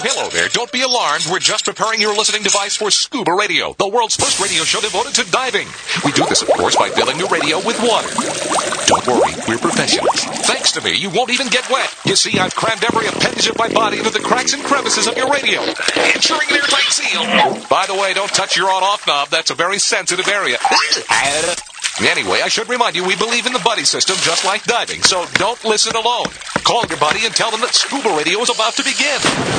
hello there. Don't be alarmed. We're just preparing your listening device for Scuba Radio, the world's first radio show devoted to diving. We do this, of course, by filling your radio with water. Don't worry, we're professionals. Thanks to me, you won't even get wet. You see, I've crammed every appendage of my body into the cracks and crevices of your radio, ensuring an airtight seal. By the way, don't touch your on-off knob. That's a very sensitive area. Anyway, I should remind you, we believe in the buddy system just like diving, so don't listen alone. Call your buddy and tell them that Scuba Radio is about to begin.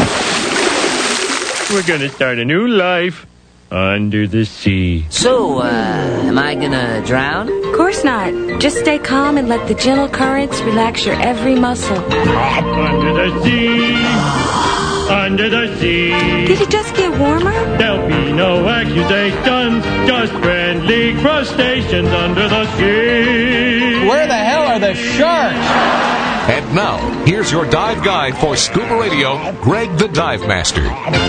We're going to start a new life under the sea. So, am I gonna drown? Of course not. Just stay calm and let the gentle currents relax your every muscle. Under the sea. Under the sea. Did it just get warmer? There'll be no accusations, just friendly crustaceans under the sea. Where the hell are the sharks? And now, here's your dive guide for Scuba Radio, Greg the Dive Master.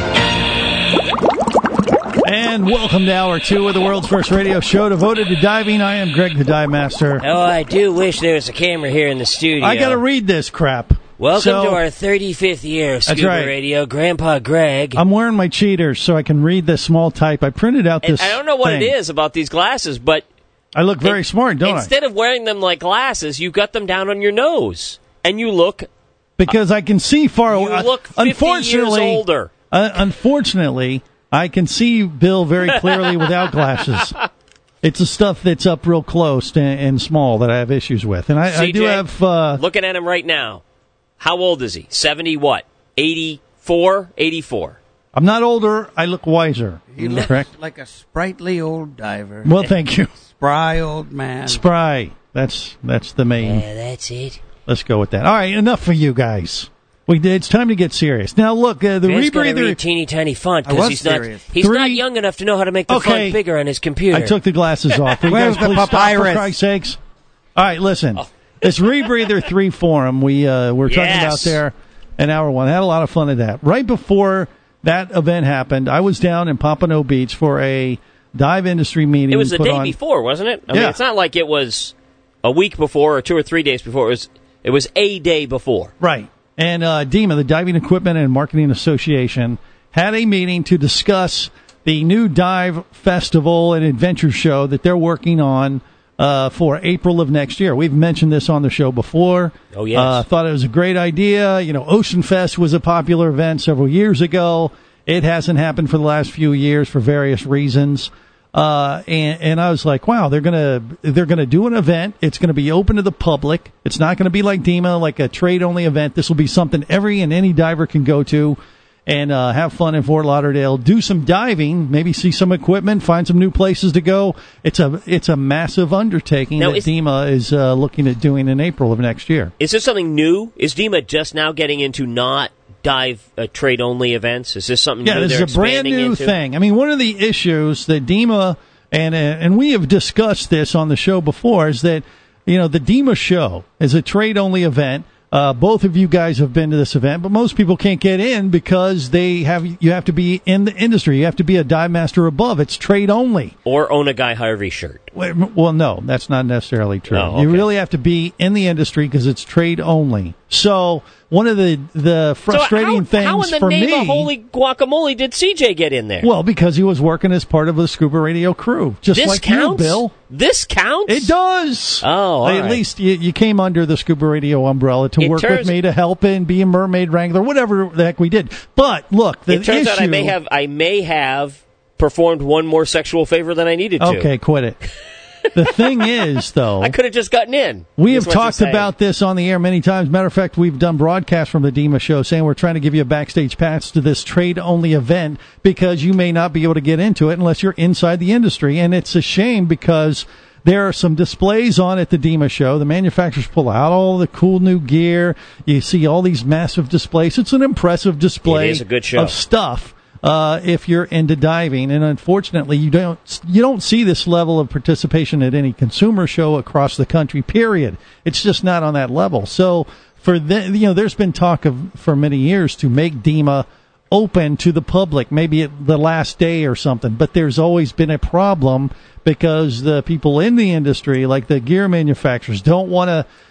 And welcome to Hour 2 of the world's first radio show devoted to diving. I am Greg the Dive Master. Oh, I do wish there was a camera here in the studio. I gotta read this crap. Welcome to our 35th year of Scuba Radio. Grandpa Greg. I'm wearing my cheaters so I can read this small type. I printed out this I don't know what thing. it is about these glasses, but... I look very smart, don't Instead of wearing them like glasses, you got them down on your nose. And you look... Because I can see far away. You look 50 years older. Unfortunately, I can see Bill very clearly without glasses. It's the stuff that's up real close and small that I have issues with. And I do have... looking at him right now. How old is he? 70 what? 84? 84. I'm not older. I look wiser. He looks correct? like a sprightly old diver. Well, thank you. Spry old man. Spry. That's the main. Yeah, that's it. Let's go with that. All right, enough for you guys. It's time to get serious. Now, look, the rebreather... Read teeny tiny font because he's not young enough to know how to make the font bigger on his computer. I took the glasses off. Will you guys please stop, for Christ's sakes? All right, listen. This Rebreather 3 forum we were talking about there in Hour 1. I had a lot of fun at that. Right before that event happened, I was down in Pompano Beach for a dive industry meeting. It was the day before, wasn't it? I mean, it's not like it was a week before or 2 or 3 days before. It was a day before. Right. And DEMA, the Diving Equipment and Marketing Association, had a meeting to discuss the new dive festival and adventure show that they're working on for April of next year. We've mentioned this on the show before. Oh, yes. Thought it was a great idea. You know, Ocean Fest was a popular event several years ago. It hasn't happened for the last few years for various reasons. And I was like, wow, they're gonna do an event. It's gonna be open to the public. It's not gonna be like DEMA, like a trade only event. This will be something every and any diver can go to and have fun in Fort Lauderdale, do some diving, maybe see some equipment, find some new places to go. It's a massive undertaking that DEMA is looking at doing in April of next year. Is this something new? Is DEMA just now getting into not dive trade-only events? Is this something new they're this is a brand new thing. I mean, one of the issues that DEMA, and we have discussed this on the show before, is that, you know, the DEMA show is a trade-only event. Both of you guys have been to this event, but most people can't get in because you have to be in the industry. You have to be a dive master above. It's trade only. Or own a Guy Harvey shirt. Well, no, that's not necessarily true. Oh, okay. You really have to be in the industry because it's trade only. So one of the frustrating things for me... How in the name of holy guacamole did CJ get in there? Well, because he was working as part of the Scuba Radio crew. Just this like counts? you, Bill. This counts? It does. Oh, all At right. least you came under the Scuba Radio umbrella to work with me to help and be a mermaid wrangler, whatever the heck we did. But look, the it turns out I may have performed one more sexual favor than I needed to. Okay, quit it. The thing is, though, I could have just gotten in. We have talked about this on the air many times. Matter of fact, we've done broadcasts from the DEMA show saying we're trying to give you a backstage pass to this trade-only event because you may not be able to get into it unless you're inside the industry. And it's a shame because there are some displays on at the DEMA show. The manufacturers pull out all the cool new gear. You see all these massive displays. It's an impressive display It is a good show. of stuff. If you're into diving, and unfortunately you don't see this level of participation at any consumer show across the country, period. It's just not on that level. So there's been talk for many years to make DEMA open to the public, maybe at the last day or something, but there's always been a problem because the people in the industry, like the gear manufacturers, don't want to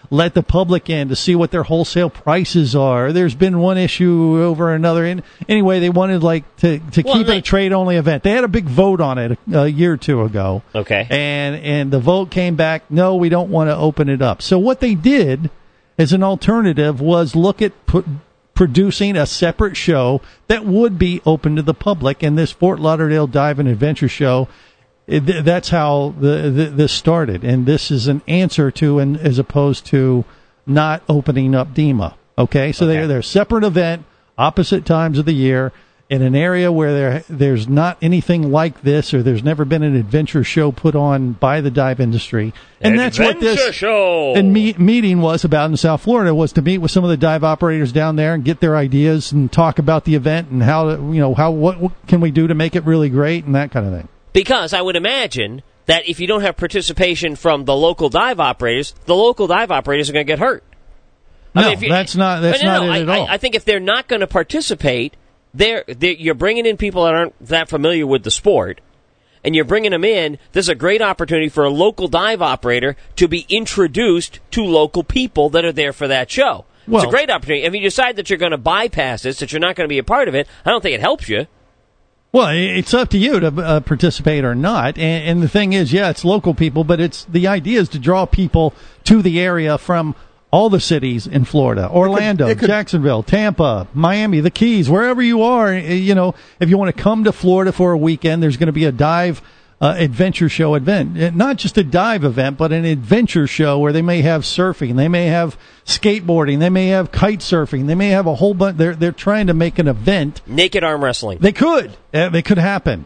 let the public in to see what their wholesale prices are. There's been one issue over another. And anyway, they wanted to keep it a trade-only event. They had a big vote on it a year or two ago. Okay. And the vote came back, no, we don't want to open it up. So what they did as an alternative was look at producing a separate show that would be open to the public. And this Fort Lauderdale Dive and Adventure Show, that's how this started, and this is an answer to, and as opposed to not opening up DEMA. Okay, so they're a separate event, opposite times of the year, in an area where there's not anything like this, or there's never been an adventure show put on by the dive industry, and that's what this meeting was about in South Florida, was to meet with some of the dive operators down there and get their ideas and talk about the event and what can we do to make it really great and that kind of thing. Because I would imagine that if you don't have participation from the local dive operators are going to get hurt. That's not it at all. I think if they're not going to participate, you're bringing in people that aren't that familiar with the sport, and you're bringing them in. There's a great opportunity for a local dive operator to be introduced to local people that are there for that show. It's a great opportunity. If you decide that you're going to bypass this, that you're not going to be a part of it, I don't think it helps you. Well, it's up to you to participate or not. And the thing is, it's local people, but the idea is to draw people to the area from all the cities in Florida, Orlando, Jacksonville, Tampa, Miami, the Keys, wherever you are. If you want to come to Florida for a weekend, there's going to be a dive adventure show event. Not just a dive event, but an adventure show where they may have surfing, they may have skateboarding, they may have kite surfing, they may have a whole bunch. They're trying to make an event. Naked arm wrestling. They could. It could happen.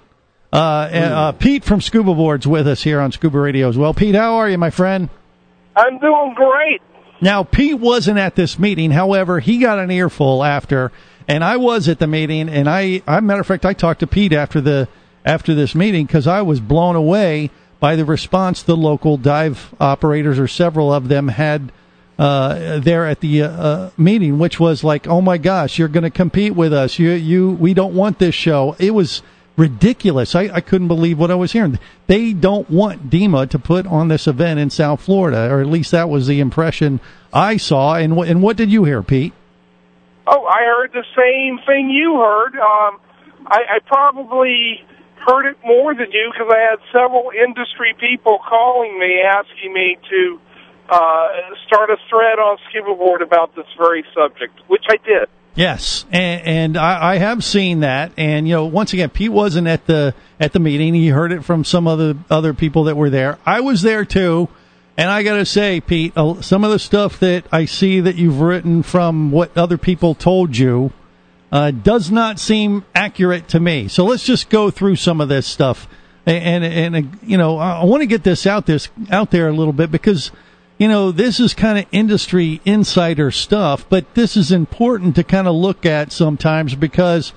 Pete from Scuba Board's with us here on Scuba Radio as well. Pete, how are you, my friend? I'm doing great. Now, Pete wasn't at this meeting. However, he got an earful after, and I was at the meeting. And matter of fact, I talked to Pete after this meeting because I was blown away by the response the local dive operators, or several of them, had there at the meeting, which was like, oh my gosh, you're going to compete with us. We don't want this show. It was ridiculous. I couldn't believe what I was hearing. They don't want DEMA to put on this event in South Florida, or at least that was the impression I saw. And what did you hear, Pete? Oh, I heard the same thing you heard. I probably heard it more than you because I had several industry people calling me, asking me to start a thread on Scuba Board about this very subject, which I did. Yes, and I have seen that, and once again, Pete wasn't at the meeting. He heard it from some other people that were there. I was there too, and I got to say, Pete, some of the stuff that I see that you've written from what other people told you does not seem accurate to me. So let's just go through some of this stuff, and I want to get this out there a little bit because. This is kind of industry insider stuff, but this is important to kind of look at sometimes because,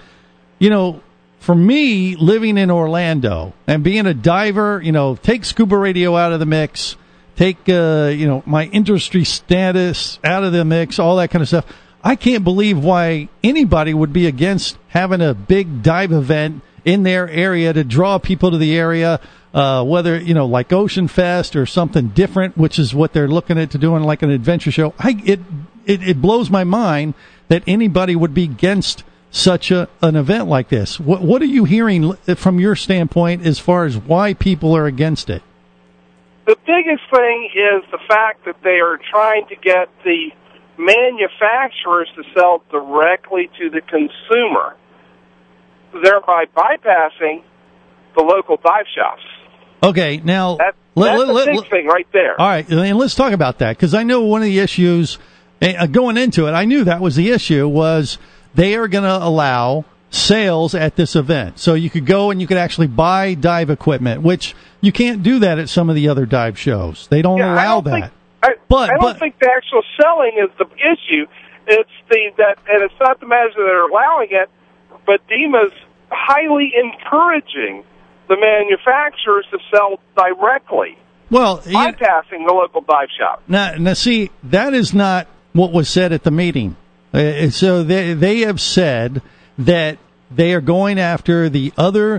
for me, living in Orlando and being a diver, take Scuba Radio out of the mix, take, my industry status out of the mix, all that kind of stuff. I can't believe why anybody would be against having a big dive event in their area to draw people to the area. Whether, like Ocean Fest or something different, which is what they're looking at to doing, like an adventure show. It blows my mind that anybody would be against such an event like this. What are you hearing from your standpoint as far as why people are against it? The biggest thing is the fact that they are trying to get the manufacturers to sell directly to the consumer, thereby bypassing the local dive shops. Okay, now that's the big thing right there. All right, and let's talk about that because I know one of the issues going into it. I knew that was the issue was they are going to allow sales at this event, so you could go and you could actually buy dive equipment, which you can't do that at some of the other dive shows. They don't allow that. I don't think the actual selling is the issue. It's and it's not the matter that they're allowing it, but DEMA's highly encouraging the manufacturers to sell directly, bypassing the local dive shop. Now, see, that is not what was said at the meeting. So they have said that they are going after the other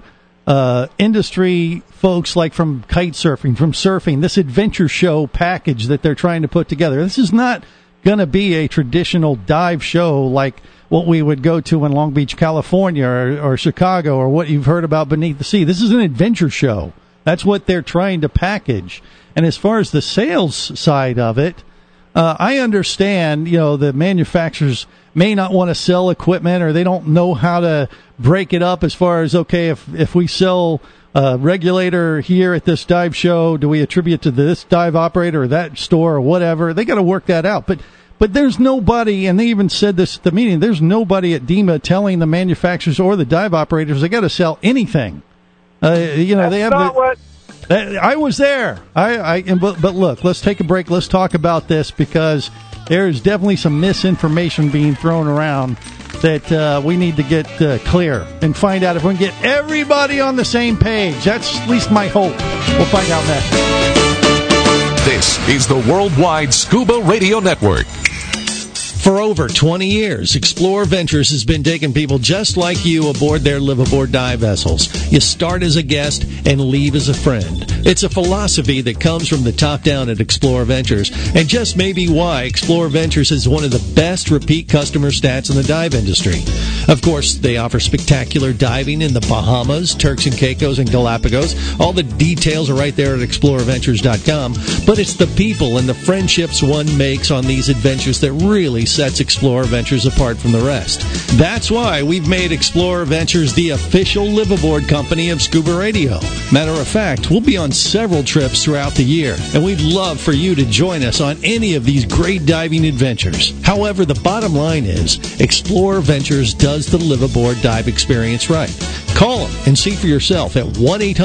industry folks like from kite surfing, from surfing, this adventure show package that they're trying to put together. This is not going to be a traditional dive show like what we would go to in Long Beach, California, or Chicago, or what you've heard about Beneath the Sea. This is an adventure show. That's what they're trying to package. And as far as the sales side of it, I understand, the manufacturers may not want to sell equipment, or they don't know how to break it up as far as, okay, if we sell a regulator here at this dive show, do we attribute to this dive operator or that store or whatever? They got to work that out. But there's nobody, and they even said this at the meeting, there's nobody at DEMA telling the manufacturers or the dive operators they got to sell anything. They have I was there. But look, let's take a break. Let's talk about this, because there's definitely some misinformation being thrown around that we need to get clear and find out if we can get everybody on the same page. That's at least my hope. We'll find out next. This is the Worldwide Scuba Radio Network. For over 20 years, Explorer Ventures has been taking people just like you aboard their live-aboard dive vessels. You start as a guest and leave as a friend. It's a philosophy that comes from the top down at Explorer Ventures, and just may be why Explorer Ventures is one of the best repeat customer stats in the dive industry. Of course, they offer spectacular diving in the Bahamas, Turks and Caicos, and Galapagos. All the details are right there at explorerventures.com, but it's the people and the friendships one makes on these adventures that really sets Explorer Ventures apart from the rest. That's why we've made Explorer Ventures the official live-aboard company of Scuba Radio. Matter of fact, we'll be on several trips throughout the year, and we'd love for you to join us on any of these great diving adventures. However, the bottom line is, Explorer Ventures does the live-aboard dive experience right. Call them and see for yourself at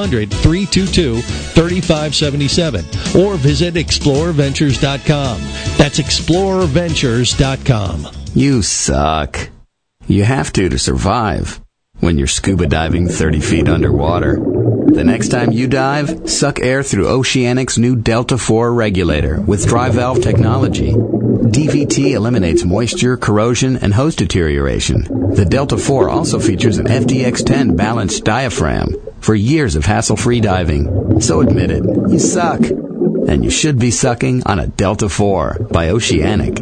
1-800-322-3577 or visit explorerventures.com. That's explorerventures.com. You suck. You have to survive when you're scuba diving 30 feet underwater. The next time you dive, suck air through Oceanic's new Delta 4 regulator with dry valve technology. DVT eliminates moisture, corrosion, and hose deterioration. The Delta 4 also features an FDX10 balanced diaphragm for years of hassle-free diving. So admit it, you suck. And you should be sucking on a Delta 4 by Oceanic.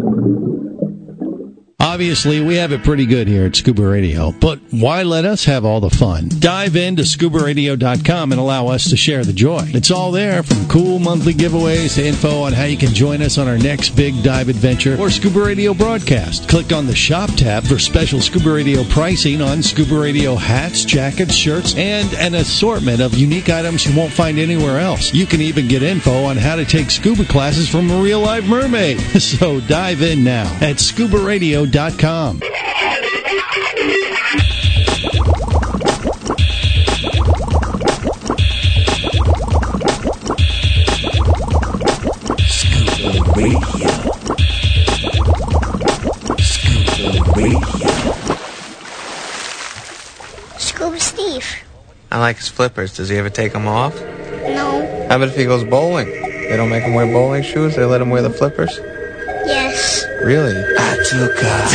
Obviously, we have it pretty good here at Scuba Radio, but why let us have all the fun? Dive into scubaradio.com and allow us to share the joy. It's all there, from cool monthly giveaways to info on how you can join us on our next big dive adventure or Scuba Radio broadcast. Click on the Shop tab for special Scuba Radio pricing on Scuba Radio hats, jackets, shirts, and an assortment of unique items you won't find anywhere else. You can even get info on how to take scuba classes from a real-life mermaid. So dive in now at scubaradio.com. Scuba Steve. I like his flippers. Does he ever take them off? No. How about if he goes bowling? They don't make him wear bowling shoes? They let him wear the flippers? Yes. Really? I took a...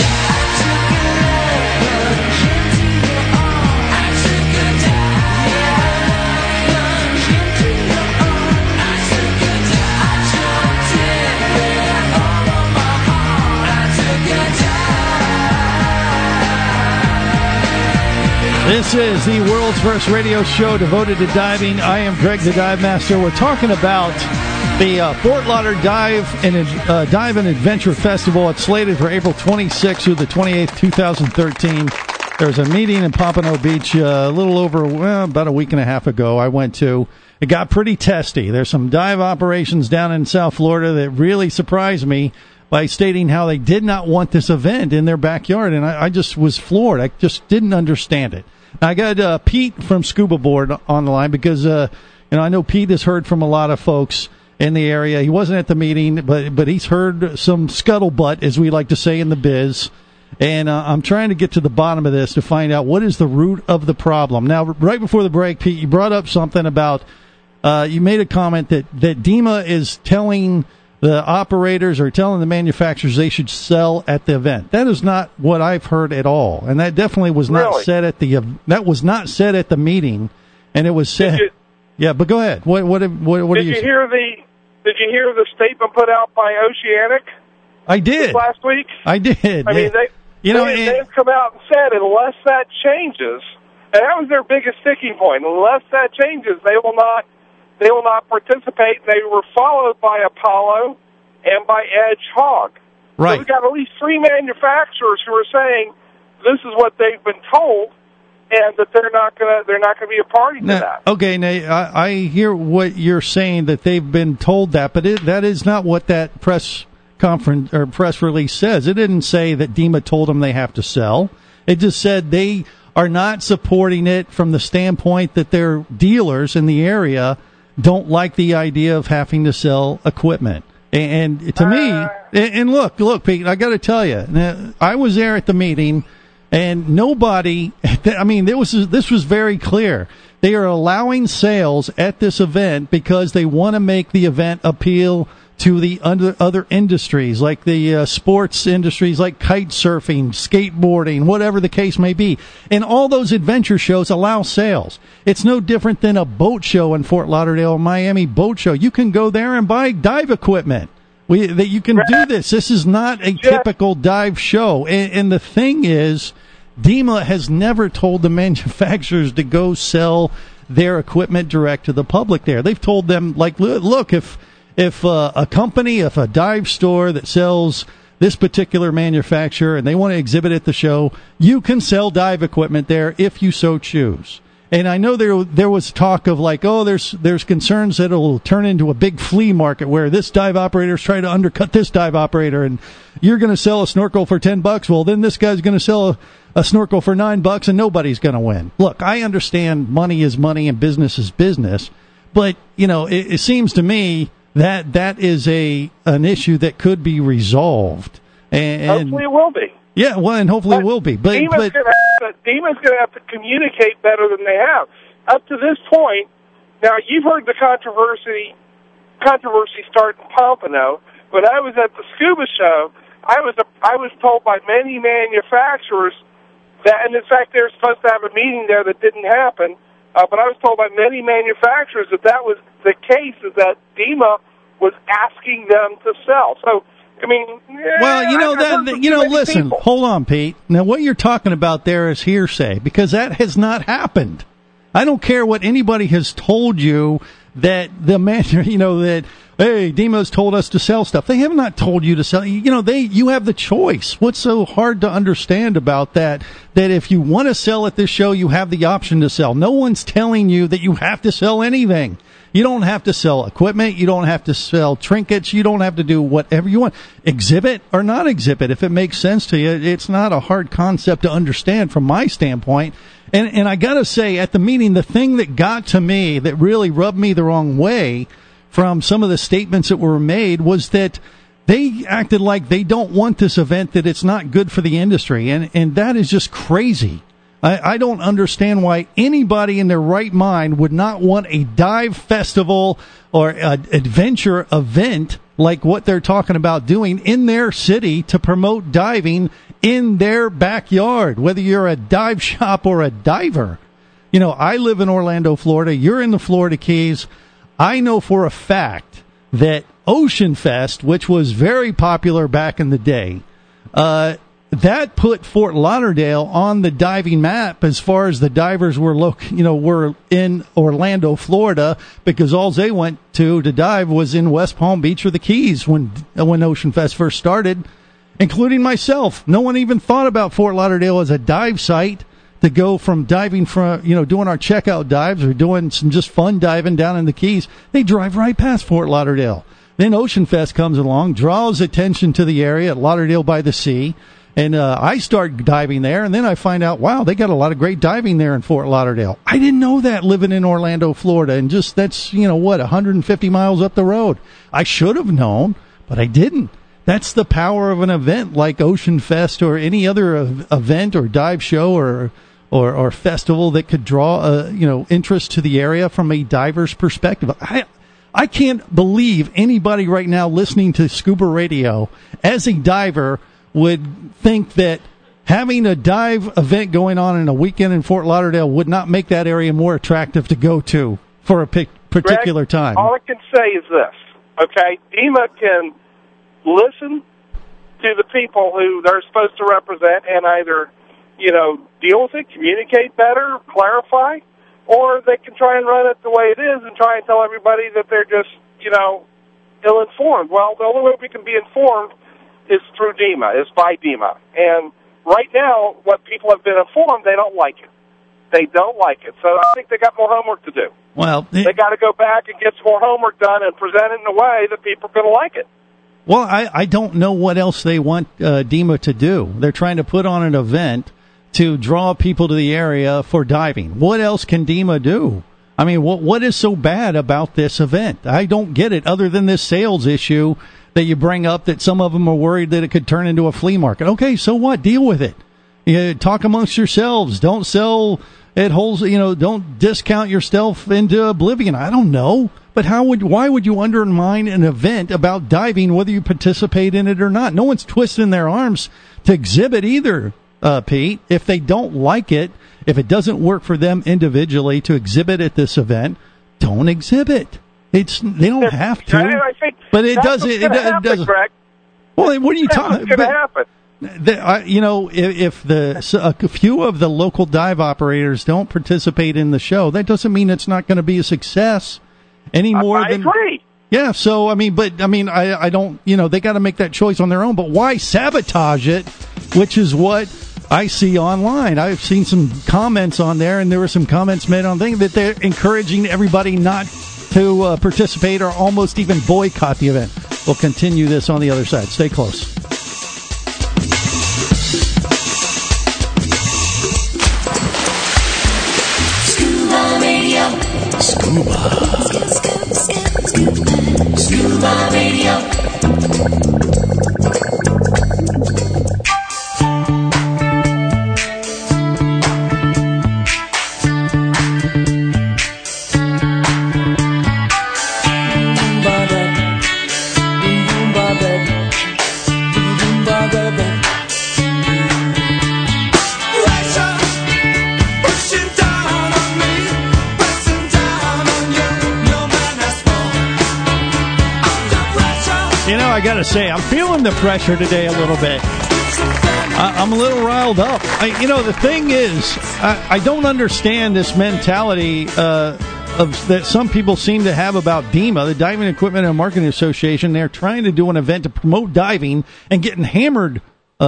This is the world's first radio show devoted to diving. I am Greg the Dive Master. We're talking about the Fort Lauderdale Dive and Adventure Festival. It's slated for April 26th through the 28th, 2013. There's a meeting in Pompano Beach a little over, about a week and a half ago I went to. It got pretty testy. There's some dive operations down in South Florida that really surprised me by stating how they did not want this event in their backyard, and I just was floored. I just didn't understand it. Now, I got Pete from Scuba Board on the line because I know Pete has heard from a lot of folks in the area. He wasn't at the meeting, but he's heard some scuttlebutt, as we like to say in the biz. And I'm trying to get to the bottom of this to find out what is the root of the problem. Now, right before the break, Pete, you brought up something about you made a comment that DEMA is telling the operators are telling the manufacturers they should sell at the event. That is not what I've heard at all, and that definitely was not said at the meeting, and it was said. Yeah, but go ahead. What do you hear Did you hear the statement put out by Oceanic? I did last week. I did. I mean, they've come out and said unless that changes, and that was their biggest sticking point. Unless that changes, they will not participate. They were followed by Apollo and by Edge Hog. Right. So we've got at least 3 manufacturers who are saying this is what they've been told, and that they're not going to be a party to that. Okay, now, I hear what you're saying, that they've been told that, but that is not what that press conference or press release says. It didn't say that DEMA told them they have to sell. It just said they are not supporting it from the standpoint that their dealers in the area don't like the idea of having to sell equipment. And to me, and look, Pete, I got to tell you, I was there at the meeting, and nobody, I mean, this was very clear. They are allowing sales at this event because they want to make the event appeal to the other industries, like the sports industries, like kite surfing, skateboarding, whatever the case may be. And all those adventure shows allow sales. It's no different than a boat show in Fort Lauderdale, Miami boat show. You can go there and buy dive equipment. That you can do this. This is not a typical dive show. And the thing is, DEMA has never told the manufacturers to go sell their equipment direct to the public there. They've told them, like, look, if a company, if a dive store that sells this particular manufacturer and they want to exhibit at the show, you can sell dive equipment there if you so choose. And I know there was talk of like, oh, there's concerns that it'll turn into a big flea market where this dive operator's trying to undercut this dive operator, and you're going to sell a snorkel for $10. Well, then this guy's going to sell a snorkel for $9, and nobody's going to win. Look, I understand money is money and business is business, but it seems to me that is an issue that could be resolved. And hopefully it will be. Yeah, well, and hopefully it will be. But DEMA's going to have to communicate better than they have. Up to this point, now you've heard the controversy start in Pompano. When I was at the scuba show, I was told by many manufacturers that, and in fact they were supposed to have a meeting there that didn't happen, but I was told by many manufacturers that was the case, is that DEMA was asking them to sell. So, I mean, listen, people. Hold on, Pete. Now, what you're talking about there is hearsay, because that has not happened. I don't care what anybody has told you that that, hey, DEMA's told us to sell stuff. They have not told you to sell. You have the choice. What's so hard to understand about that? That if you want to sell at this show, you have the option to sell. No one's telling you that you have to sell anything. You don't have to sell equipment. You don't have to sell trinkets. You don't have to do whatever you want. Exhibit or not exhibit. If it makes sense to you, it's not a hard concept to understand from my standpoint. And I got to say, at the meeting, the thing that got to me, that really rubbed me the wrong way from some of the statements that were made, was that they acted like they don't want this event, that it's not good for the industry. And that is just crazy. I don't understand why anybody in their right mind would not want a dive festival or an adventure event like what they're talking about doing in their city to promote diving in their backyard, whether you're a dive shop or a diver. I live in Orlando, Florida. You're in the Florida Keys. I know for a fact that Ocean Fest, which was very popular back in the day, that put Fort Lauderdale on the diving map as far as the divers were were in Orlando, Florida, because all they went to dive was in West Palm Beach or the Keys when Ocean Fest first started, including myself. No one even thought about Fort Lauderdale as a dive site to go from diving from, doing our checkout dives or doing some just fun diving down in the Keys. They drive right past Fort Lauderdale. Then Ocean Fest comes along, draws attention to the area at Lauderdale by the Sea. And I start diving there, and then I find out, wow, they got a lot of great diving there in Fort Lauderdale. I didn't know that living in Orlando, Florida, and just that's, 150 miles up the road. I should have known, but I didn't. That's the power of an event like Ocean Fest or any other event or dive show or festival that could draw interest to the area from a diver's perspective. I I can't believe anybody right now listening to Scuba Radio as a diver would think that having a dive event going on in a weekend in Fort Lauderdale would not make that area more attractive to go to for a particular Greg, time. All I can say is this, okay? DEMA can listen to the people who they're supposed to represent and either, deal with it, communicate better, clarify, or they can try and run it the way it is and try and tell everybody that they're just, ill-informed. Well, the only way we can be informed is through DEMA, is by DEMA. And right now, what people have been informed, they don't like it. They don't like it. So I think they got more homework to do. Well, they got to go back and get some more homework done and present it in a way that people are going to like it. Well, I don't know what else they want DEMA to do. They're trying to put on an event to draw people to the area for diving. What else can DEMA do? I mean, what is so bad about this event? I don't get it, other than this sales issue that you bring up, that some of them are worried that it could turn into a flea market. Okay, so what? Deal with it. Talk amongst yourselves. Don't sell at holes. Don't discount yourself into oblivion. I don't know, but why would you undermine an event about diving, whether you participate in it or not? No one's twisting their arms to exhibit either, Pete. If they don't like it, if it doesn't work for them individually to exhibit at this event, don't exhibit. They don't have to. I think but it does. It does. Greg. Well, what are you talking about? What's going to happen? If a few of the local dive operators don't participate in the show, that doesn't mean it's not going to be a success any more than. I agree. Yeah. So I don't. They got to make that choice on their own. But why sabotage it? Which is what I see online. I've seen some comments on there, and there were some comments made on things that they're encouraging everybody not to participate or almost even boycott the event. We'll continue this on the other side. Stay close. Scuba Radio. Scuba Radio. I got to say, I'm feeling the pressure today a little bit. I'm a little riled up. The thing is, I don't understand this mentality that some people seem to have about DEMA, the Diving Equipment and Marketing Association. They're trying to do an event to promote diving and getting hammered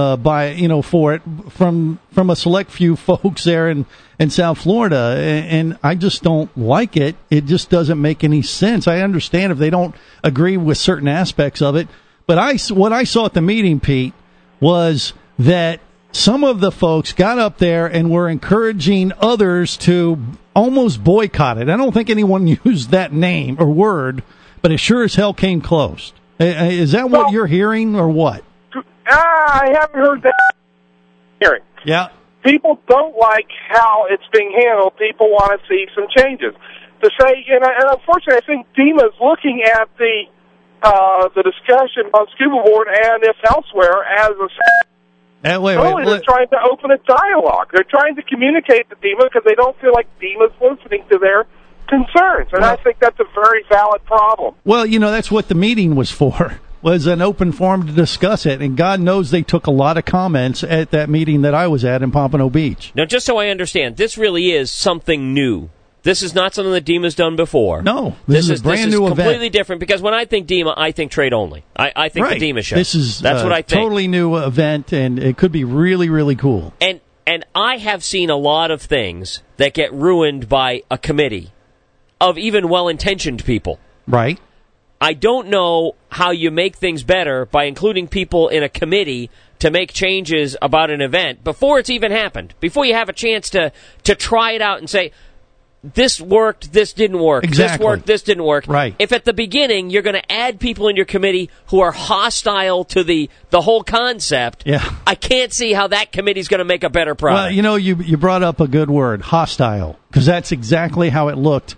for it from a select few folks there in South Florida, and I just don't like it. It just doesn't make any sense. I understand if they don't agree with certain aspects of it, but what I saw at the meeting, Pete, was that some of the folks got up there and were encouraging others to almost boycott it. I don't think anyone used that name or word, but it sure as hell came close. Is that what you're hearing, or what? I haven't heard that hearing. Yeah. People don't like how it's being handled. People want to see some changes. To say, and unfortunately, I think DEMA is looking at the discussion on Scuba Board and if elsewhere as a they're trying to open a dialogue. They're trying to communicate to DEMA because they don't feel like DEMA's listening to their concerns, and I think that's a very valid problem. Well, that's what the meeting was for. Was an open forum to discuss it, and God knows they took a lot of comments at that meeting that I was at in Pompano Beach. Now, just so I understand, this really is something new. This is not something that DEMA's done before. No, this is a brand new event. This is completely different, because when I think DEMA, I think trade only. I think the DEMA show. That's what I think. Totally new event, and it could be really, really cool. And I have seen a lot of things that get ruined by a committee of even well-intentioned people. Right. I don't know how you make things better by including people in a committee to make changes about an event before it's even happened, before you have a chance to try it out and say, this worked, this didn't work, exactly. This worked, this didn't work. Right. If at the beginning you're going to add people in your committee who are hostile to the whole concept, I can't see how that committee's going to make a better product. Well, you brought up a good word, hostile, because that's exactly how it looked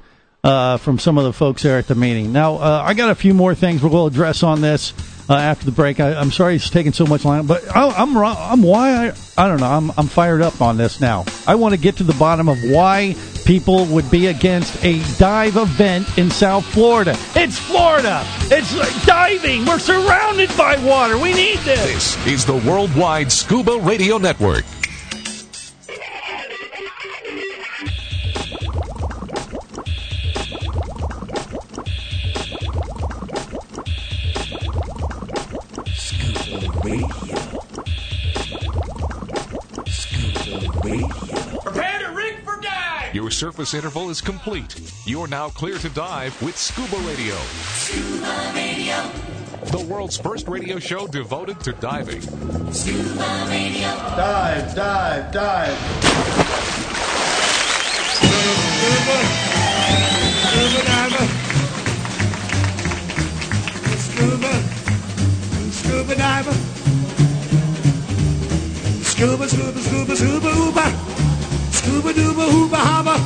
from some of the folks there at the meeting. Now, I got a few more things we'll address on this after the break. I'm sorry it's taking so much longer, but I don't know. I'm fired up on this now. I want to get to the bottom of why people would be against a dive event in South Florida. It's Florida. It's diving. We're surrounded by water. We need this. This is the Worldwide Scuba Radio Network. Prepare to rig for dive! Your surface interval is complete. You're now clear to dive with Scuba Radio. Scuba Radio. The world's first radio show devoted to diving. Scuba Radio. Dive, dive, dive. Scuba diver. Scuba diver. Scuba, scuba, scuba, scuba, ooba. Scuba dooba, hooba, haba.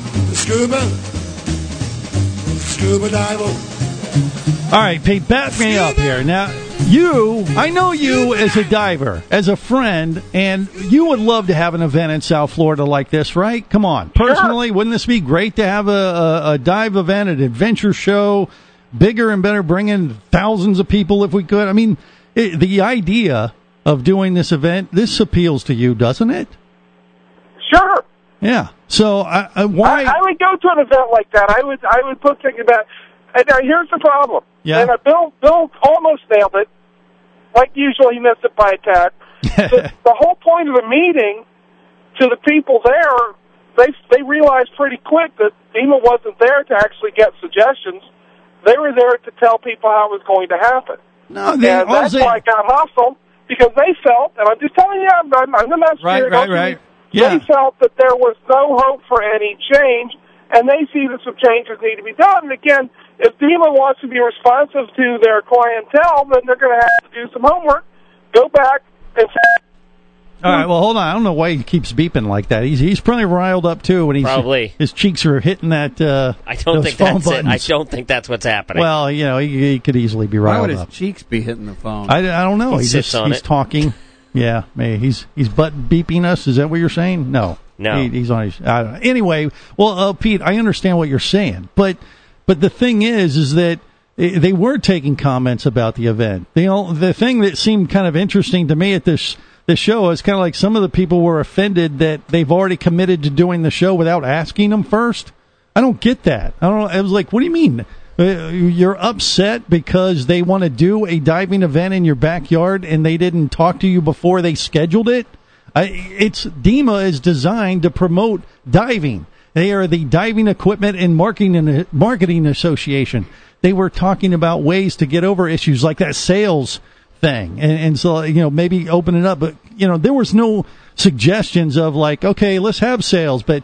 Scuba diver. All right, Pete, back me up here. Now, I know you as a diver, as a friend, and you would love to have an event in South Florida like this, right? Come on. Personally, wouldn't this be great to have a dive event, an adventure show, bigger and better, bring in thousands of people if we could? I mean, the idea of doing this event, this appeals to you, doesn't it? Sure. Yeah. So why? I would go to an event like that. I would put thinking about. And now here's the problem. Yeah. And Bill almost nailed it. Like usual, he missed it by a tad. The whole point of the meeting, to the people there, they realized pretty quick that DEMA wasn't there to actually get suggestions. They were there to tell people how it was going to happen. No, and that's why it got hostile. Because they felt, and I'm just telling you, I'm the messenger. Right. Yeah. They felt that there was no hope for any change, and they see that some changes need to be done. And again, if DEMA wants to be responsive to their clientele, then they're going to have to do some homework, go back, and say... All right, well, hold on. I don't know why he keeps beeping like that. He's probably riled up, too, when his cheeks are hitting that I don't think that's buttons. I don't think that's what's happening. Well, he could easily be riled up. Why would his cheeks be hitting the phone? I don't know. He's talking. Yeah, maybe he's butt beeping us. Is that what you're saying? No. He's on his... I don't know. Anyway, well, Pete, I understand what you're saying, but the thing is that they were taking comments about the event. The thing that seemed kind of interesting to me at this show is kind of like some of the people were offended that they've already committed to doing the show without asking them first. I don't get that. I was like, what do you mean? You're upset because they want to do a diving event in your backyard and they didn't talk to you before they scheduled it? DEMA is designed to promote diving. They are the Diving Equipment and Marketing Association. They were talking about ways to get over issues like that sales thing, and so maybe open it up, but there was no suggestions of like, okay, let's have sales, but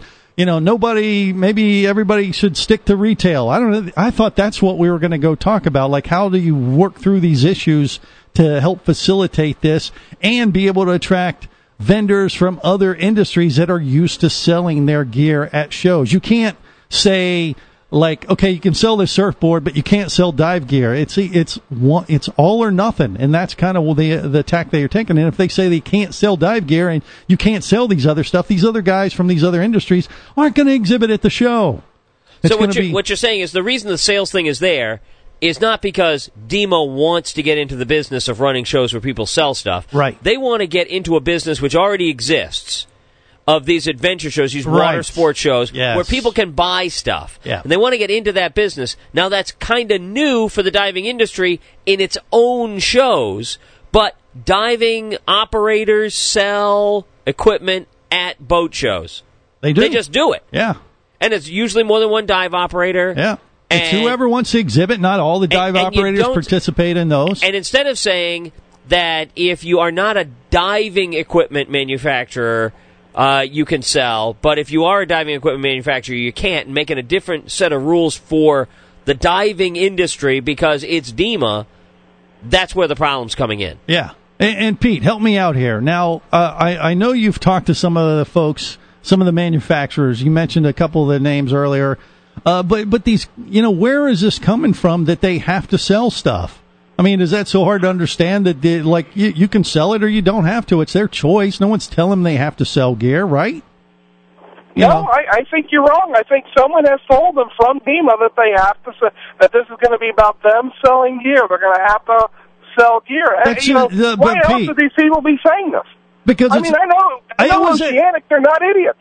maybe everybody should stick to retail. I don't know. I thought that's what we were going to go talk about, like how do you work through these issues to help facilitate this and be able to attract vendors from other industries that are used to selling their gear at shows. You can't say like, okay, you can sell this surfboard, but you can't sell dive gear. It's all or nothing, and that's kind of the tack they're taking. And if they say they can't sell dive gear and you can't sell these other stuff, these other guys from these other industries aren't going to exhibit at the show. So what you're saying is the reason the sales thing is there is not because DEMA wants to get into the business of running shows where people sell stuff. Right. They want to get into a business which already exists of these adventure shows, these water sports shows, where people can buy stuff. Yeah. And they want to get into that business. Now, that's kind of new for the diving industry in its own shows, but diving operators sell equipment at boat shows. They do. They just do it. Yeah. And it's usually more than one dive operator. Yeah. It's whoever wants to exhibit. Not all the dive operators participate in those. And instead of saying that if you are not a diving equipment manufacturer, you can sell, but if you are a diving equipment manufacturer, you can't, and making a different set of rules for the diving industry because it's DEMA, that's where the problem's coming in. Yeah. And Pete, help me out here. Now, I know you've talked to some of the folks, some of the manufacturers. You mentioned a couple of the names earlier. But these, where is this coming from that they have to sell stuff? I mean, is that so hard to understand that you can sell it or you don't have to? It's their choice. No one's telling them they have to sell gear, right? I think you're wrong. I think someone has told them from DEMA that they have to that this is going to be about them selling gear. They're going to have to sell gear. Why else would these people be saying this? Because I know Oceanic, they're not idiots.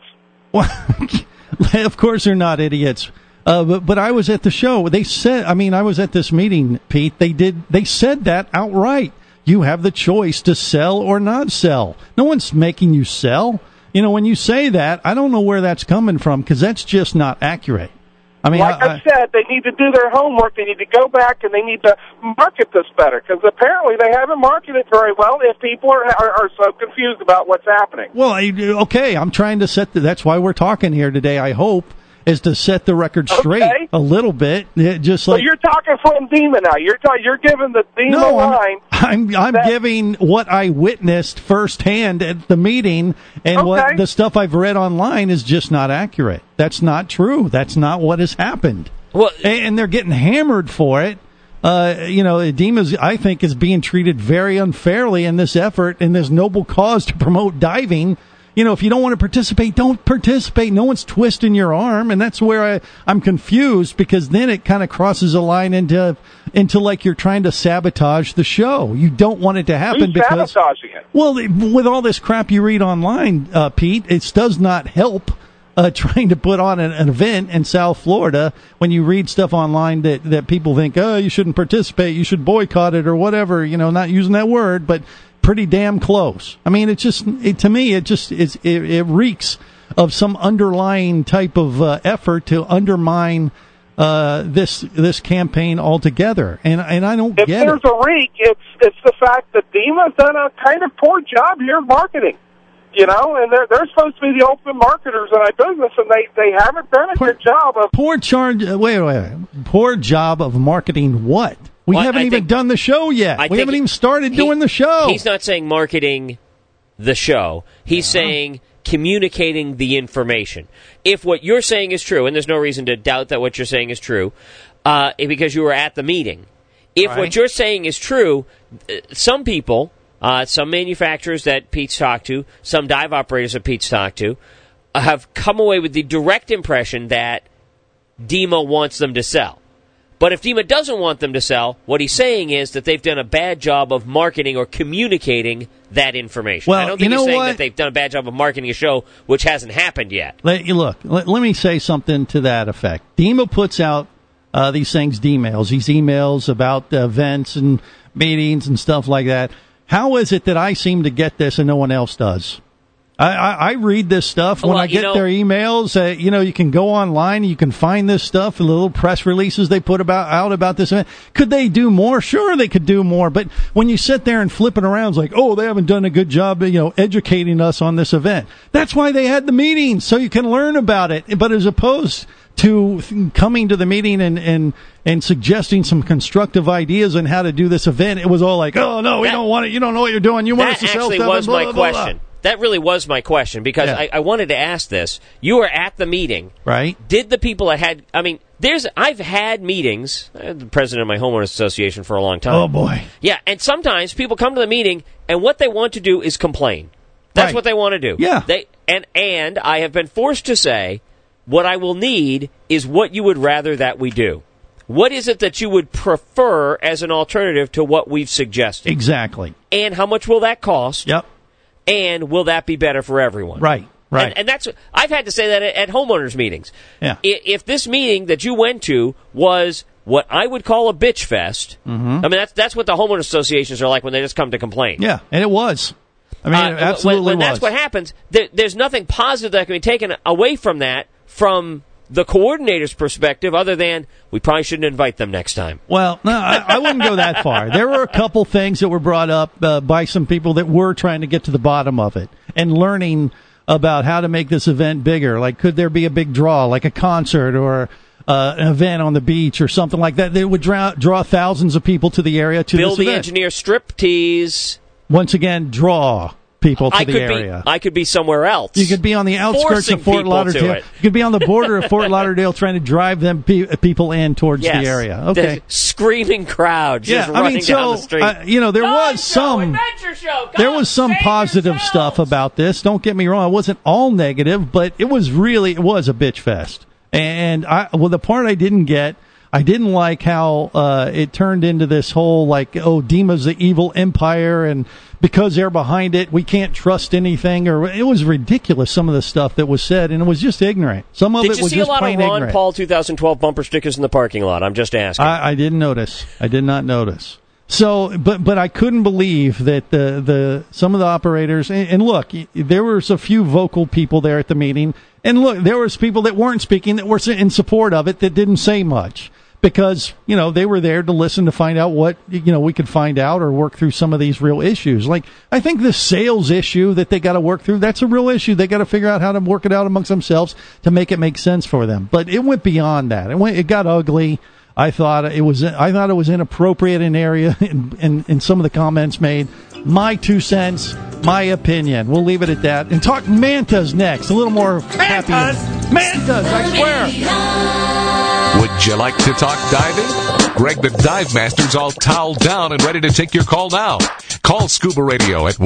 Well, of course they're not idiots. But I was at the show. They said, I was at this meeting, Pete. They said that outright. You have the choice to sell or not sell. No one's making you sell. When you say that, I don't know where that's coming from because that's just not accurate. I said, they need to do their homework. They need to go back and they need to market this better because apparently they haven't marketed very well if people are so confused about what's happening. Well, okay, I'm trying to that's why we're talking here today, I hope, is to set the record straight a little bit. So you're talking from DEMA now. You're giving the DEMA line. I'm giving what I witnessed firsthand at the meeting, and what the stuff I've read online is just not accurate. That's not true. That's not what has happened. Well, and they're getting hammered for it. DEMA, I think, is being treated very unfairly in this effort, in this noble cause to promote diving. If you don't want to participate, don't participate. No one's twisting your arm, and that's where I'm confused because then it kind of crosses a line into like you're trying to sabotage the show. You don't want it to happen because sabotaging it. Well, with all this crap you read online, Pete, it does not help trying to put on an event in South Florida when you read stuff online that people think, oh, you shouldn't participate, you should boycott it or whatever. Not using that word, but pretty damn close. I mean, to me, it reeks of some underlying type of effort to undermine this campaign altogether, and I don't get it. If there's a reek, it's the fact that DEMA's done a kind of poor job here of marketing. And they're supposed to be the ultimate marketers in our business, and they haven't done a good job of poor job of marketing what? We haven't even done the show yet. We haven't even started doing the show. He's not saying marketing the show. He's saying communicating the information. If what you're saying is true, and there's no reason to doubt that what you're saying is true, because you were at the meeting. If what you're saying is true, some people, some manufacturers that Pete's talked to, some dive operators that Pete's talked to, have come away with the direct impression that DEMA wants them to sell. But if DEMA doesn't want them to sell, what he's saying is that they've done a bad job of marketing or communicating that information. Well, I don't think he's saying that they've done a bad job of marketing a show which hasn't happened yet. Let me say something to that effect. DEMA puts out these emails about events and meetings and stuff like that. How is it that I seem to get this and no one else does? I read this stuff when I get their emails. You can go online, you can find this stuff, the little press releases they put out about this event. Could they do more? Sure, they could do more. But when you sit there and flip it around, it's like, oh, they haven't done a good job, educating us on this event. That's why they had the meetings, so you can learn about it. But as opposed to coming to the meeting and suggesting some constructive ideas on how to do this event, it was all like, oh, no, we don't want it. You don't know what you're doing. You want us to sell stuff. That actually was my question. That really was my question, because I wanted to ask this. You were at the meeting. Right. Did the people that had... I've had meetings. I'm the president of my homeowners association for a long time. Oh, boy. Yeah, and sometimes people come to the meeting, and what they want to do is complain. That's what they want to do. Yeah. And I have been forced to say, what I will need is what you would rather that we do. What is it that you would prefer as an alternative to what we've suggested? Exactly. And how much will that cost? Yep. And will that be better for everyone? Right. And that's, I've had to say that at homeowners meetings. Yeah. If this meeting that you went to was what I would call a bitch fest, that's what the homeowners associations are like when they just come to complain. Yeah, and it was. It absolutely when was. That's what happens. There's nothing positive that can be taken away from that from the coordinator's perspective, other than we probably shouldn't invite them next time. Well, no, I wouldn't go that far. There were a couple things that were brought up by some people that were trying to get to the bottom of it and learning about how to make this event bigger. Like, could there be a big draw, like a concert or an event on the beach or something like that that would draw thousands of people to the area to Bill this the event? Engineer striptease. Once again, draw people to the area. I could be somewhere else. You could be on the outskirts of Fort Lauderdale. You could be on the border of Fort Lauderdale trying to drive them people in towards the area. Okay. The screaming crowd just running down the street. There was some positive stuff about this. Don't get me wrong. It wasn't all negative, but it was a bitch fest. And the part I didn't like how it turned into this whole Dima's the evil empire, and because they're behind it, we can't trust anything. Or it was ridiculous, some of the stuff that was said, and it was just ignorant. Some of it was just plain ignorant. Did you see a lot of Ron Paul 2012 bumper stickers in the parking lot? I'm just asking. I didn't notice. I did not notice. So, but I couldn't believe that some of the operators, and look, there was a few vocal people there at the meeting, and look, there was people that weren't speaking that were in support of it that didn't say much. Because, they were there to listen to find out what, we could find out or work through some of these real issues. Like, I think the sales issue that they got to work through, that's a real issue. They got to figure out how to work it out amongst themselves to make it make sense for them. But it went beyond that. It got ugly. I thought it was inappropriate in area in some of the comments made. My 2 cents, my opinion. We'll leave it at that. And talk mantas next. A little more happy. Mantas, I swear. Would you like to talk diving? Greg the Dive Master's all toweled down and ready to take your call now. Call Scuba Radio at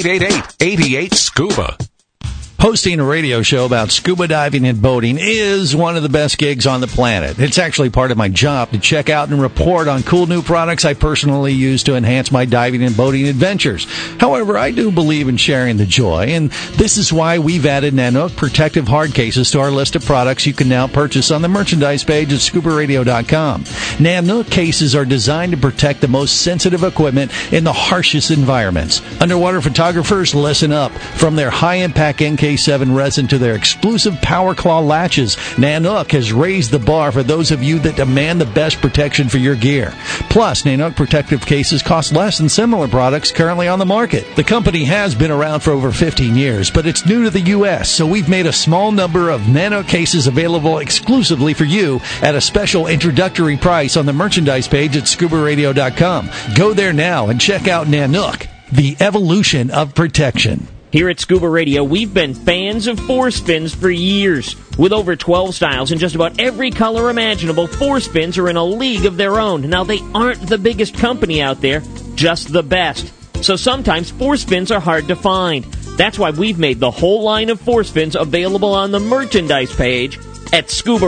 1-888-88-SCUBA. Hosting a radio show about scuba diving and boating is one of the best gigs on the planet. It's actually part of my job to check out and report on cool new products I personally use to enhance my diving and boating adventures. However, I do believe in sharing the joy, and this is why we've added Nanook protective hard cases to our list of products you can now purchase on the merchandise page at ScubaRadio.com. Nanook cases are designed to protect the most sensitive equipment in the harshest environments. Underwater photographers, listen up. From their high-impact NK7 resin to their exclusive Power Claw latches, Nanook has raised the bar for those of you that demand the best protection for your gear. Plus, Nanook protective cases cost less than similar products currently on the market. The company has been around for over 15 years, but it's new to the U.S., so we've made a small number of Nanook cases available exclusively for you at a special introductory price on the merchandise page at ScubaRadio.com. Go there now and check out Nanook, the evolution of protection. Here at Scuba Radio, we've been fans of Force Fins for years. With over 12 styles and just about every color imaginable, Force Fins are in a league of their own. Now, they aren't the biggest company out there, just the best. So sometimes Force Fins are hard to find. That's why we've made the whole line of Force Fins available on the merchandise page at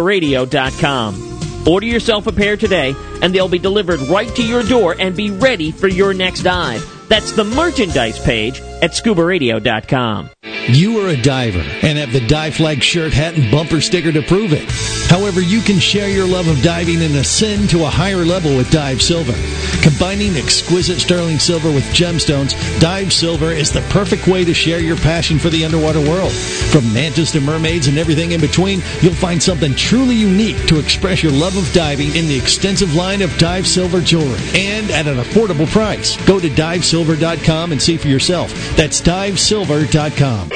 ScubaRadio.com. Order yourself a pair today, and they'll be delivered right to your door and be ready for your next dive. That's the merchandise page at ScubaRadio.com. You are a diver and have the Dive Flag shirt, hat, and bumper sticker to prove it. However, you can share your love of diving and ascend to a higher level with Dive Silver. Combining exquisite sterling silver with gemstones, Dive Silver is the perfect way to share your passion for the underwater world. From mantas to mermaids and everything in between, you'll find something truly unique to express your love of diving in the extensive line of Dive Silver jewelry, and at an affordable price. Go to divesilver.com and see for yourself. That's divesilver.com.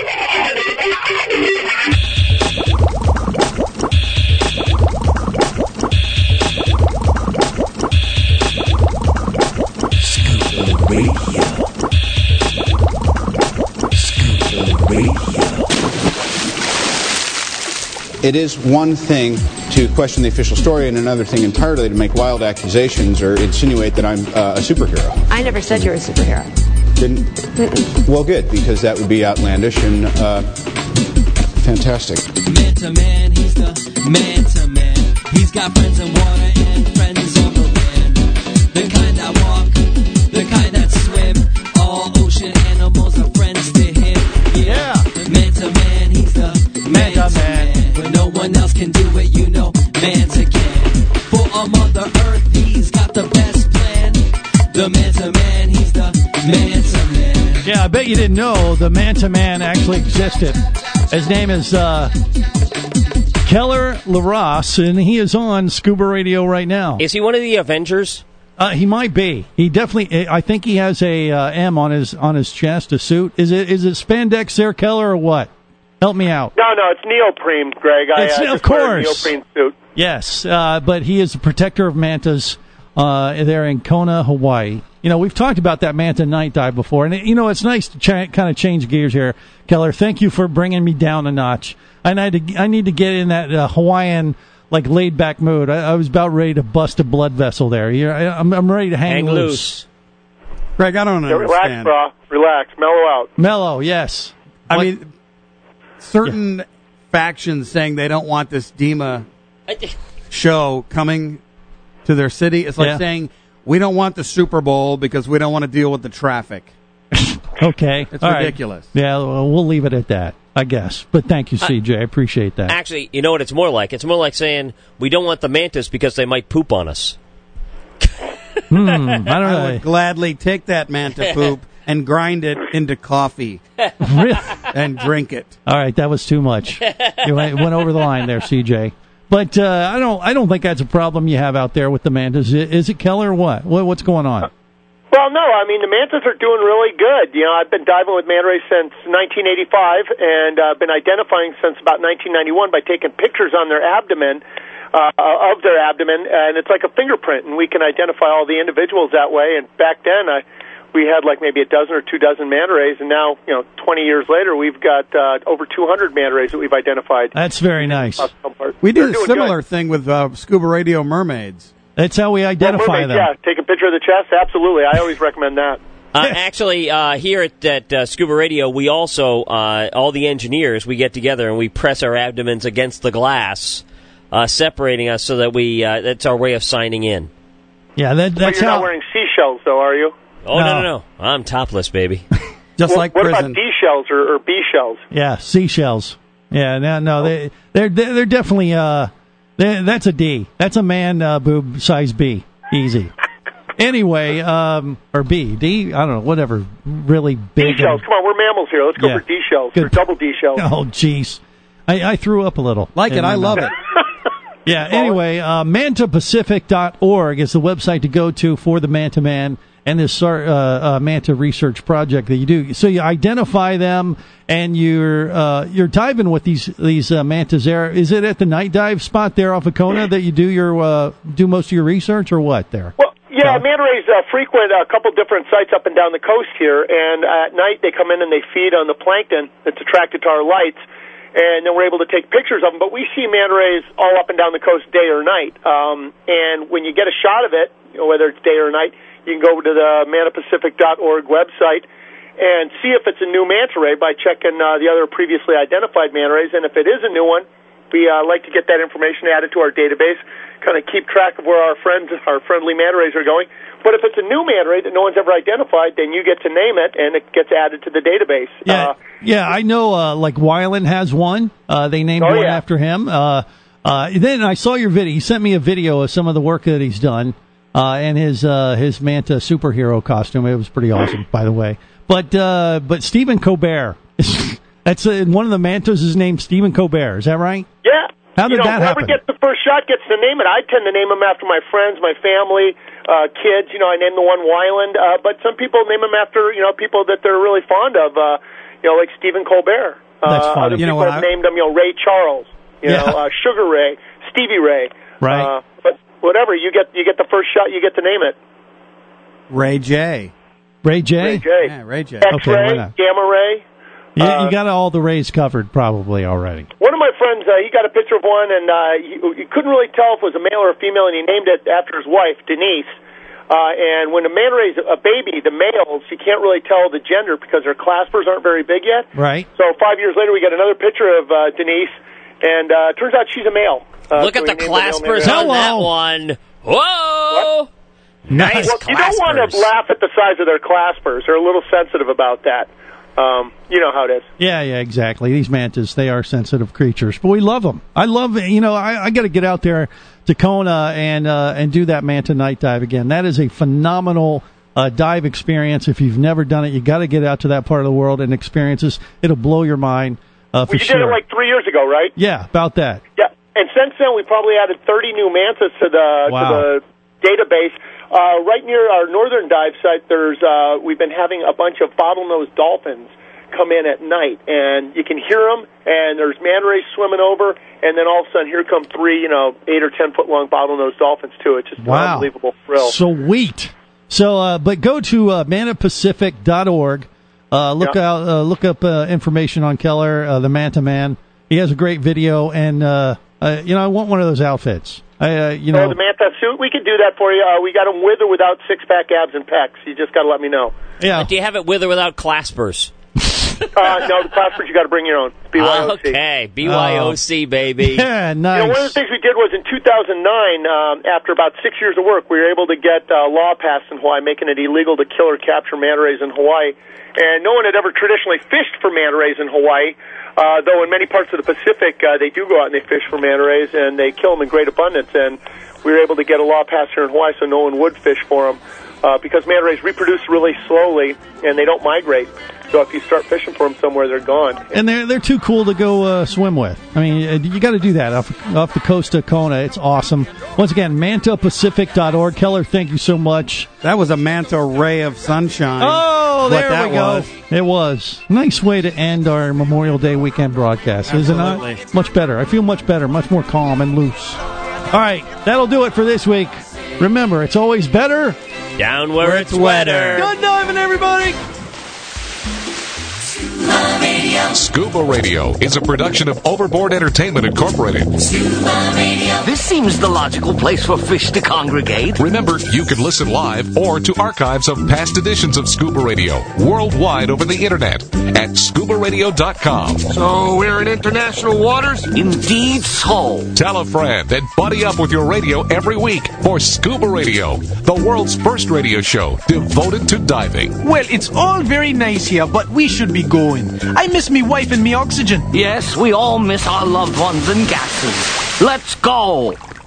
It is one thing to question the official story and another thing entirely to make wild accusations or insinuate that I'm a superhero. I never said you were a superhero. Didn't? Well, good, because that would be outlandish and fantastic. Man to man, he's the man to man. He's got friends in water and friends on the land. The kind that walk, the kind that swim. All ocean animals are friends to him. Yeah. Man to man, he's the man to man. When no one else can do it, you know, man's again. For a Mother Earth, he's got the best plan. The man to man, he's the man to man. Yeah, I bet you didn't know the man-to-man actually existed. His name is Keller LaRosse, and he is on Scuba Radio right now. Is he one of the Avengers? He might be. He definitely. I think he has a M on his chest, a suit. Is it spandex there, Keller, or what? Help me out. No, it's neoprene, Greg. Of course. Neoprene suit. Yes, but he is the protector of mantas They're in Kona, Hawaii. We've talked about that manta night dive before, and it's nice to kind of change gears here, Keller. Thank you for bringing me down a notch. I need to get in that Hawaiian, laid back mood. I was about ready to bust a blood vessel there. I'm ready to hang loose. Greg, I don't understand. Relax, bro. Relax. Mellow out. Mellow, yes. I mean, certain factions saying they don't want this DEMA show coming to their city. It's like saying, we don't want the Super Bowl because we don't want to deal with the traffic. Okay. It's ridiculous. Right. Yeah, we'll leave it at that, I guess. But thank you, CJ. I appreciate that. Actually, you know what it's more like? It's more like saying, we don't want the mantas because they might poop on us. I don't know. I would gladly take that manta poop and grind it into coffee. Really? And drink it. All right, that was too much. You went over the line there, CJ. But I don't think that's a problem you have out there with the mantas. Is it, Keller, or what? What's going on? Well, no. I mean, the mantas are doing really good. I've been diving with manta rays since 1985, and I've been identifying since about 1991 by taking pictures on their abdomen, of their abdomen, and it's like a fingerprint, and we can identify all the individuals that way. And back then, we had maybe a dozen or 2 dozen manta rays, and now, 20 years later, we've got over 200 manta rays that we've identified. That's very nice. We did a similar thing with Scuba Radio mermaids. That's how we identify them. Yeah, take a picture of the chest. Absolutely, I always recommend that. Actually, here at Scuba Radio, we also all the engineers, we get together and we press our abdomens against the glass, separating us so that that's our way of signing in. Yeah, that's but you're not wearing seashells, though, are you? Oh, no. I'm topless, baby. Just like prison. What about D shells or B shells? Yeah, seashells. Yeah, no, they're definitely that's a D. That's a man boob size B. Easy. Anyway, or B, D, I don't know, whatever. Really big. D shells. Come on, we're mammals here. Let's go for D shells. Or double D shells. Oh, jeez. I threw up a little. I love it. Yeah, anyway, mantapacific.org is the website to go to for the Manta Man and this manta research project that you do. So you identify them, and you're diving with these mantas there. Is it at the night dive spot there off of Kona that you do most of your research, or what there? Well, yeah, manta rays frequent a couple different sites up and down the coast here, and at night they come in and they feed on the plankton that's attracted to our lights. And then we're able to take pictures of them. But we see manta rays all up and down the coast day or night. And when you get a shot of it, whether it's day or night, you can go to the mantapacific.org website and see if it's a new manta ray by checking the other previously identified manta rays. And if it is a new one, we like to get that information added to our database, kind of keep track of where our friendly manta rays are going. But if it's a new manta ray that no one's ever identified, then you get to name it, and it gets added to the database. Yeah, I know, Weiland has one. They named one after him. Then I saw your video. He sent me a video of some of the work that he's done, and his manta superhero costume. It was pretty awesome, by the way. But Stephen Colbert, that's one of the mantas is named Stephen Colbert. Is that right? Yeah. How did that happen? Whoever gets the first shot gets to name it. I tend to name them after my friends, my family, kids. I named the one Weiland, but some people name them after people that they're really fond of. Like Stephen Colbert. That's funny. Other people have named them, Ray Charles, Sugar Ray, Stevie Ray. Right. But whatever, you get the first shot, you get to name it. Ray J. Ray J? Ray J. Yeah, Ray J. X-ray, Gamma Ray. Yeah, you got all the rays covered probably already. One of my friends, he got a picture of one, and he couldn't really tell if it was a male or a female, and he named it after his wife, Denise. And when a manta ray's a baby, the males, you can't really tell the gender because their claspers aren't very big yet. Right. So 5 years later, we got another picture of Denise, and it turns out she's a male. Look at the claspers on that one. Whoa! What? Nice well, claspers. You don't want to laugh at the size of their claspers. They're a little sensitive about that. You know how it is. Yeah, exactly. These mantas, they are sensitive creatures, but we love them. I love, I got to get out there to Kona and do that manta night dive again. That is a phenomenal dive experience. If you've never done it, you got to get out to that part of the world and experience this. It'll blow your mind for sure. You did it like 3 years ago, right? Yeah, about that. Yeah, and since then we probably added 30 new mantas to the database. Right near our northern dive site, we've been having a bunch of bottlenose dolphins come in at night, and you can hear them, and there's manta rays swimming over, and then all of a sudden here come 3, 8 or 10 foot long bottlenose dolphins too. It's just an unbelievable thrill. Sweet. So, but go to mantapacific.org. Look up information on Keller, the Manta Man. He has a great video, and I want one of those outfits. the Manta suit, we could do that for you. We got them with or without six-pack abs and pecs. You just got to let me know. Yeah. Do you have it with or without claspers? No, the claspers you got to bring your own. BYOC. Okay, BYOC, baby. Yeah, nice. One of the things we did was in 2009, after about 6 years of work, we were able to get a law passed in Hawaii making it illegal to kill or capture manta rays in Hawaii. And no one had ever traditionally fished for manta rays in Hawaii, though in many parts of the Pacific, they do go out and they fish for manta rays, and they kill them in great abundance. And we were able to get a law passed here in Hawaii so no one would fish for them, because manta rays reproduce really slowly, and they don't migrate. So if you start fishing for them somewhere, they're gone. And they're too cool to go swim with. I mean, you got to do that off the coast of Kona. It's awesome. Once again, mantapacific.org. Keller, thank you so much. That was a manta ray of sunshine. Oh, there we go. Was. It was. Nice way to end our Memorial Day weekend broadcast, Absolutely. Isn't it? Much better. I feel much better, much more calm and loose. All right, that'll do it for this week. Remember, it's always better down where it's wetter. Good diving, everybody. Scuba Radio is a production of Overboard Entertainment Incorporated. This seems the logical place for fish to congregate. Remember, you can listen live or to archives of past editions of Scuba Radio worldwide over the internet at scubaradio.com. So we're in international waters? Indeed so. Tell a friend and buddy up with your radio every week for Scuba Radio, the world's first radio show devoted to diving. Well, it's all very nice here, but we should be going. I miss me wife and me oxygen. Yes, we all miss our loved ones and gases. Let's go.